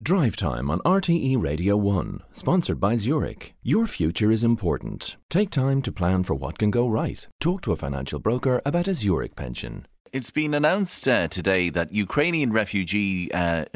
Drive Time on RTE Radio 1, sponsored by Zurich. Your future is important. Take time to plan for what can go right. Talk to a financial broker about a Zurich pension. It's been announced today that Ukrainian refugee...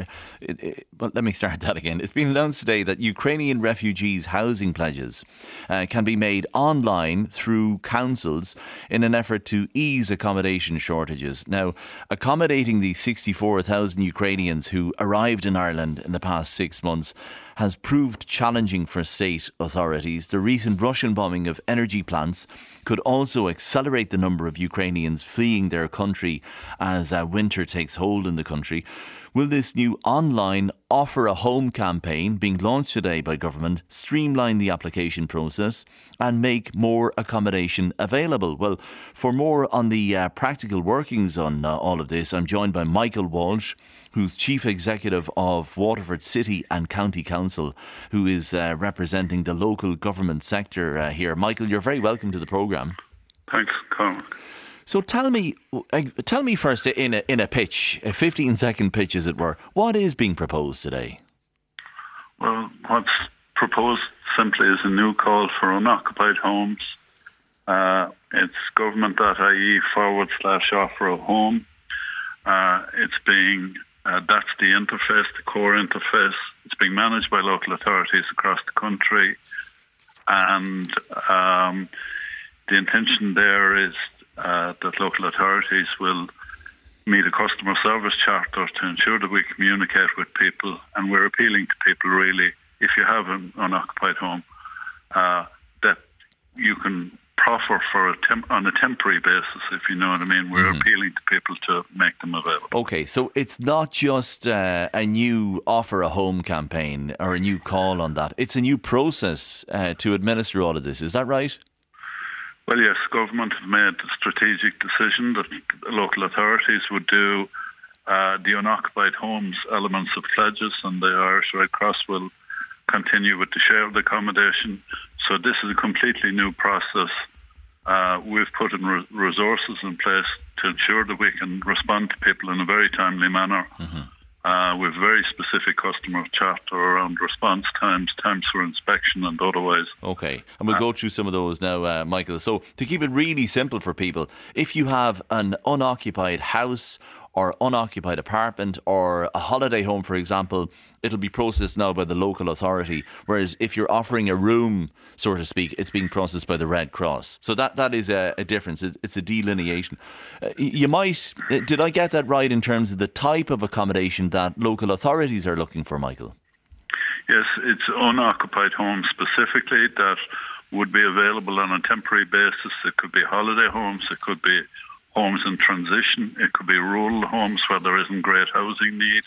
let me start that again. It's been announced today that Ukrainian refugees' housing pledges can be made online through councils in an effort to ease accommodation shortages. Now, accommodating the 64,000 Ukrainians who arrived in Ireland in the past 6 months has proved challenging for state authorities. The recent Russian bombing of energy plants could also accelerate the number of Ukrainians fleeing their country as winter takes hold in the country. Will this new online Offer a Home campaign being launched today by government streamline the application process and make more accommodation available? Well, for more on the practical workings on all of this, I'm joined by Michael Walsh, who's Chief Executive of Waterford City and County Council, who is representing the local government sector here. Michael, you're very welcome to the programme. Thanks, Colin. So tell me first in a pitch, a 15-second pitch as it were, what is being proposed today? Well, what's proposed simply is a new call for unoccupied homes. It's government.ie/offer a home. It's being that's the interface, the core interface. It's being managed by local authorities across the country, and the intention there is that local authorities will meet a customer service charter to ensure that we communicate with people, and we're appealing to people really, if you have an unoccupied home, that you can proffer for on a temporary basis, if you know what I mean. We're appealing to people to make them available. Okay, so it's not just a new Offer a Home campaign or a new call on that. It's a new process to administer all of this. Is that right? Well, yes, government have made the strategic decision that local authorities would do the unoccupied homes elements of pledges, and the Irish Red Cross will continue with the shared accommodation. So this is a completely new process. We've put in resources in place to ensure that we can respond to people in a very timely manner. With very specific customer charter around response times for inspection and otherwise. Okay, and we'll go through some of those now, Michael. So to keep it really simple for people, if you have an unoccupied house or unoccupied apartment or a holiday home, for example, it'll be processed now by the local authority. Whereas if you're offering a room, so to speak, it's being processed by the Red Cross. So that is a difference. It's a delineation. Did I get that right in terms of the type of accommodation that local authorities are looking for, Michael? Yes, it's unoccupied homes specifically that would be available on a temporary basis. It could be holiday homes, it could be homes in transition, it could be rural homes where there isn't great housing need.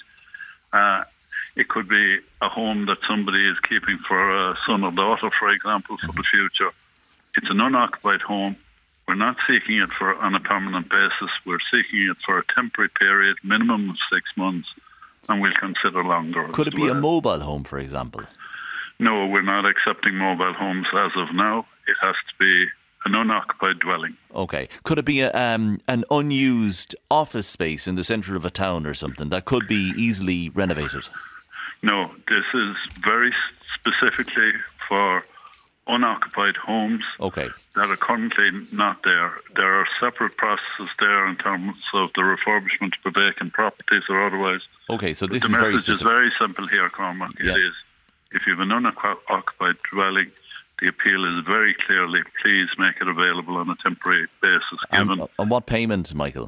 It could be a home that somebody is keeping for a son or daughter, for example, for the future. It's an unoccupied home. We're not seeking it on a permanent basis. We're seeking it for a temporary period, minimum of 6 months, and we'll consider longer. Could it be a mobile home, for example? No, we're not accepting mobile homes as of now. It has to be an unoccupied dwelling. Okay. Could it be an unused office space in the centre of a town or something that could be easily renovated? No, this is very specifically for unoccupied homes that are currently not there. There are separate processes there in terms of the refurbishment for vacant properties or otherwise. Okay, so this is very specific. The message is very simple here, Cormac. Yeah. It is, if you have an unoccupied dwelling, the appeal is very clearly, please make it available on a temporary basis. And what payment, Michael?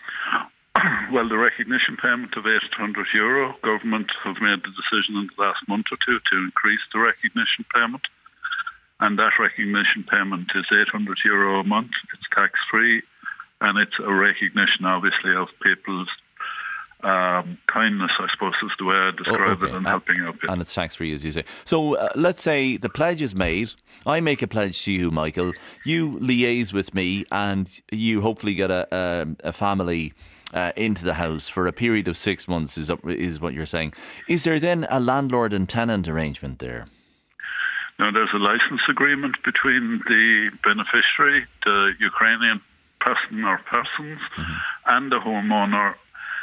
Well, the recognition payment of €800. Government have made the decision in the last month or two to increase the recognition payment. And that recognition payment is €800 a month. It's tax-free. And it's a recognition, obviously, of people's kindness, I suppose, is the way I describe it, and helping out people. And it's tax-free, as you say. So let's say the pledge is made. I make a pledge to you, Michael. You liaise with me, and you hopefully get a family into the house for a period of 6 months, is what you're saying. Is there then a landlord and tenant arrangement there? No, there's a license agreement between the beneficiary, the Ukrainian person or persons, and the homeowner,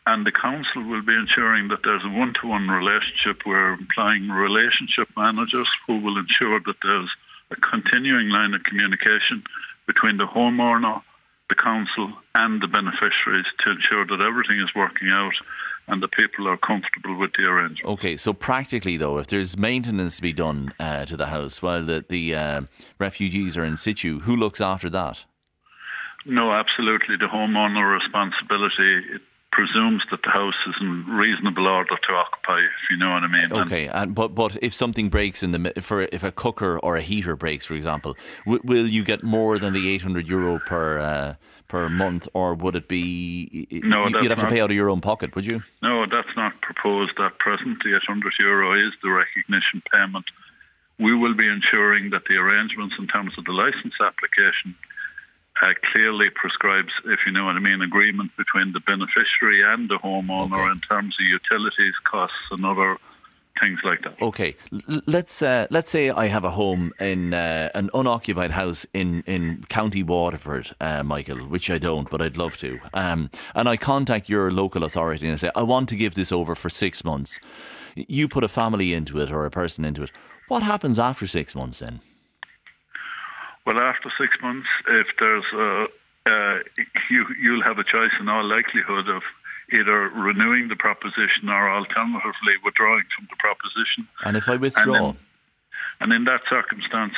And the council will be ensuring that there's a one-to-one relationship. We're employing relationship managers who will ensure that there's a continuing line of communication between the homeowner, the council and the beneficiaries to ensure that everything is working out and the people are comfortable with the arrangement. Okay, so practically though, if there's maintenance to be done to the house while the refugees are in situ, who looks after that? No, absolutely. The homeowner responsibility, it presumes that the house is in reasonable order to occupy, if you know what I mean. Okay, but if something breaks if a cooker or a heater breaks, for example, will you get more than the €800 per month, or would it be? No, you'd have to pay out of your own pocket, would you? No, that's not proposed at present. The €800 is the recognition payment. We will be ensuring that the arrangements in terms of the licence application clearly prescribes, if you know what I mean, agreement between the beneficiary and the homeowner in terms of utilities, costs and other things like that. Okay, let's say I have a home in an unoccupied house in County Waterford, Michael, which I don't, but I'd love to. And I contact your local authority and I say, I want to give this over for 6 months. You put a family into it or a person into it. What happens after 6 months then? Well, after 6 months, if there's you'll have a choice in all likelihood of either renewing the proposition or alternatively withdrawing from the proposition. And if I withdraw? And in that circumstance,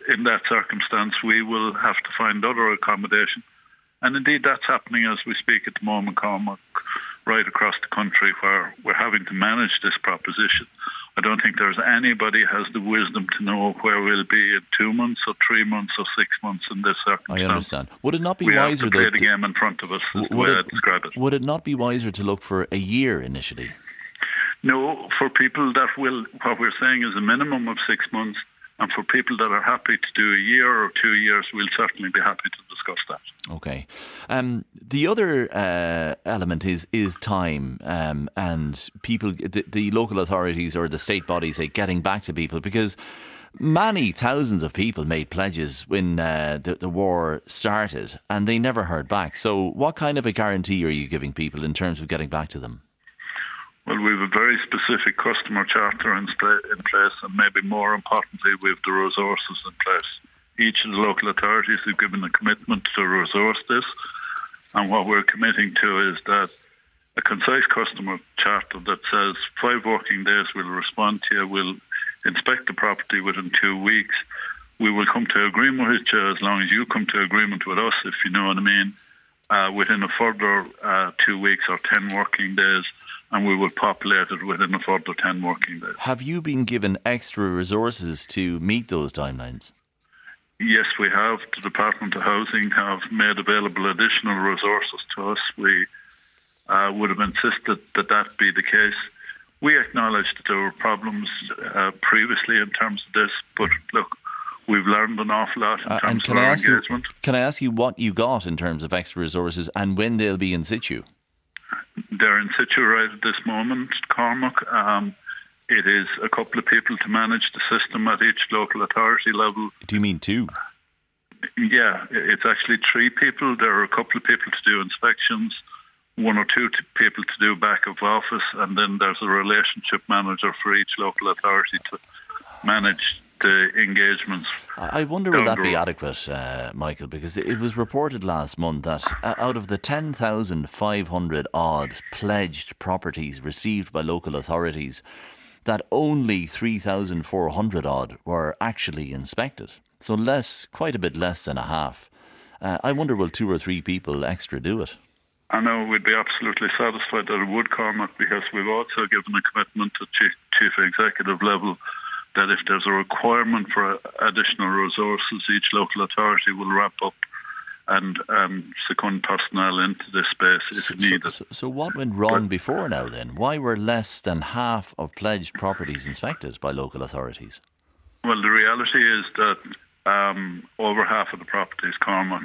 we will have to find other accommodation. And indeed, that's happening as we speak at the moment, Cormac, right across the country where we're having to manage this proposition. I don't think there's anybody has the wisdom to know where we'll be in 2 months or 3 months or 6 months in this circumstance. I understand. Would it not be wiser? We wiser have to play the game in front of us, is the way I describe it. Would it not be wiser to look for a year initially? No, for people that will, what we're saying is a minimum of 6 months, and for people that are happy to do a year or 2 years, we'll certainly be happy to discuss that. Okay. The other element is time and people, the local authorities or the state bodies, say, getting back to people, because many thousands of people made pledges when the war started and they never heard back. So what kind of a guarantee are you giving people in terms of getting back to them? Well, we have a very specific customer charter in place, and maybe more importantly, we have the resources in place. Each of the local authorities have given a commitment to resource this, and what we're committing to is that a concise customer charter that says 5 working days we'll respond to you, we'll inspect the property within 2 weeks, we will come to agreement with you as long as you come to agreement with us, if you know what I mean, within a further 2 weeks or 10 working days, and we will populate it within a further 10 working days. Have you been given extra resources to meet those timelines? Yes, we have. The Department of Housing have made available additional resources to us. We would have insisted that that be the case. We acknowledge that there were problems previously in terms of this, but look, we've learned an awful lot in terms of our engagement. Can I ask you what you got in terms of extra resources and when they'll be in situ? They're in situ right at this moment, Cormac. It is a couple of people to manage the system at each local authority level. Do you mean 2? Yeah, it's actually 3 people. There are a couple of people to do inspections, 1 or 2 people to do back of office, and then there's a relationship manager for each local authority to manage the engagements. I wonder will that be adequate, Michael, because it was reported last month that out of the 10,500 odd pledged properties received by local authorities, that only 3,400 odd were actually inspected. So quite a bit less than a half. I wonder will 2 or 3 people extra do it? I know we'd be absolutely satisfied that it would, Cormac, because we've also given a commitment at chief executive level that if there's a requirement for additional resources, each local authority will wrap up and second personnel into this space if needed. So what went wrong before now then? Why were less than half of pledged properties inspected by local authorities? Well, the reality is that over half of the properties, Cormac,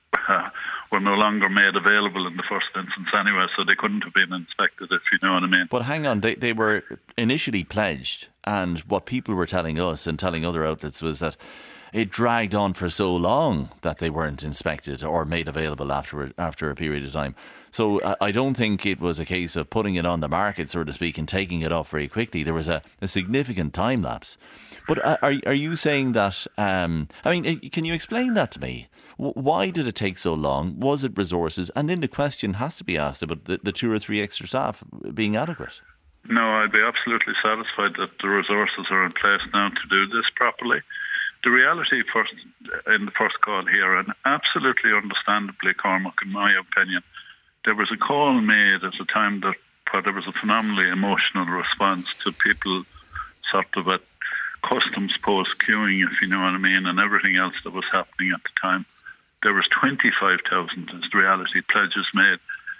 were no longer made available in the first instance anyway, so they couldn't have been inspected, if you know what I mean. But hang on, they were initially pledged, and what people were telling us and telling other outlets was that it dragged on for so long that they weren't inspected or made available after a period of time. So I don't think it was a case of putting it on the market, so to speak, and taking it off very quickly. There was a significant time lapse. But are you saying that, can you explain that to me? Why did it take so long? Was it resources? And then the question has to be asked about the 2 or 3 extra staff being adequate. No, I'd be absolutely satisfied that the resources are in place now to do this properly. The reality in the first call here, and absolutely understandably, Cormac, in my opinion, there was a call made at a time that there was a phenomenally emotional response to people sort of at customs post queuing, if you know what I mean, and everything else that was happening at the time. There was 25,000, as the reality, pledges made.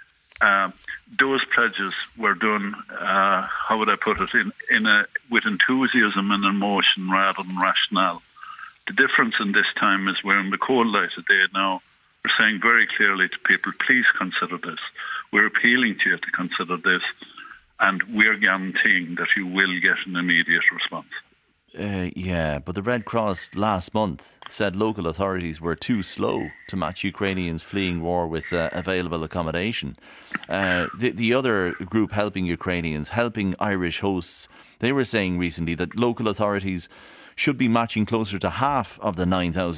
Those pledges were done, how would I put it, with enthusiasm and emotion rather than rationale. The difference in this time is we're in the cold light of day now. We're saying very clearly to people, please consider this. We're appealing to you to consider this, and we're guaranteeing that you will get an immediate response. But the Red Cross last month said local authorities were too slow to match Ukrainians fleeing war with available accommodation. The other group helping Ukrainians, helping Irish hosts, they were saying recently that local authorities should be matching closer to half of the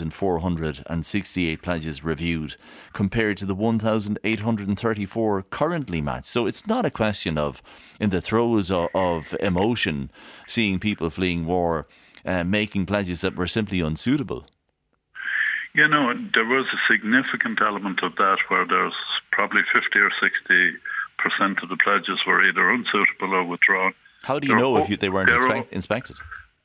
9,468 pledges reviewed compared to the 1,834 currently matched. So it's not a question of, in the throes of emotion, seeing people fleeing war, making pledges that were simply unsuitable. You know, there was a significant element of that where there's probably 50 or 60% of the pledges were either unsuitable or withdrawn. How do you know if they weren't inspected?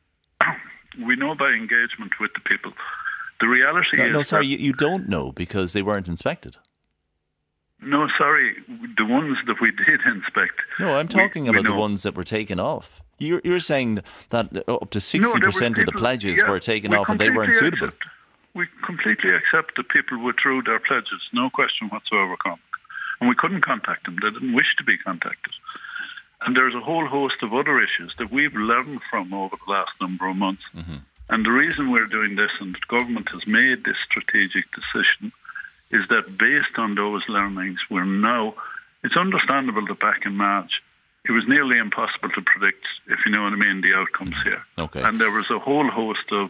We know by engagement with the people. The reality is... No, sorry, you don't know because they weren't inspected. No, sorry, the ones that we did inspect... No, I'm talking about the ones that were taken off. You're saying that up to 60% of the pledges were taken off and they weren't suitable. We completely accept that people withdrew their pledges, no question whatsoever, and we couldn't contact them. They didn't wish to be contacted. And there's a whole host of other issues that we've learned from over the last number of months. Mm-hmm. And the reason we're doing this, and the government has made this strategic decision, is that based on those learnings, we're now... It's understandable that back in March, it was nearly impossible to predict, if you know what I mean, the outcomes here. Okay. And there was a whole host of...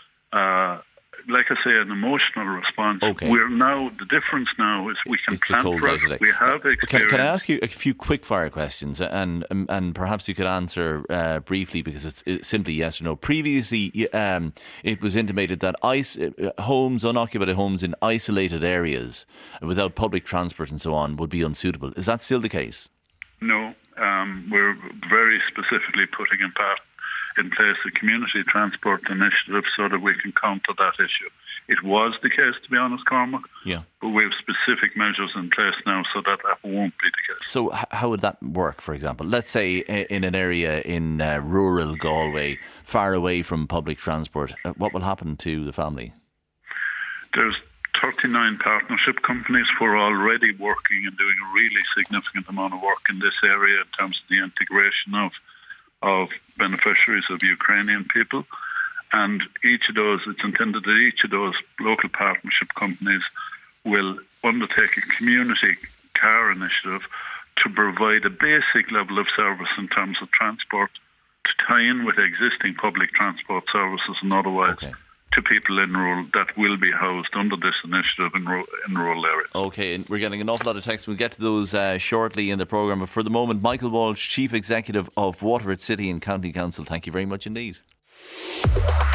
like I say, an emotional response. Okay. We're now, the difference now is we can plan for it. We have experience. Can I ask you a few quick fire questions, and perhaps you could answer briefly because it's simply yes or no. Previously, it was intimated that unoccupied homes in isolated areas without public transport and so on would be unsuitable. Is that still the case? No, we're very specifically putting in place a community transport initiative so that we can counter that issue. It was the case, to be honest, Cormac. Yeah. But we have specific measures in place now so that won't be the case. So how would that work, for example? Let's say in an area in rural Galway, far away from public transport, what will happen to the family? There's 39 partnership companies who are already working and doing a really significant amount of work in this area in terms of the integration of beneficiaries of Ukrainian people. And each of those, it's intended that each of those local partnership companies will undertake a community car initiative to provide a basic level of service in terms of transport to tie in with existing public transport services and otherwise. Okay. To people in rural that will be housed under this initiative in rural areas. Okay, and we're getting an awful lot of text. We'll get to those shortly in the programme. But for the moment, Michael Walsh, Chief Executive of Waterford City and County Council, thank you very much indeed.